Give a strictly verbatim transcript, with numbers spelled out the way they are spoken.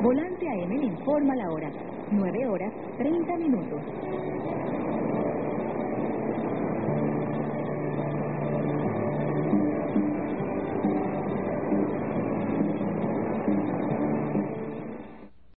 Volante A M le informa la hora. nueve horas, treinta minutos.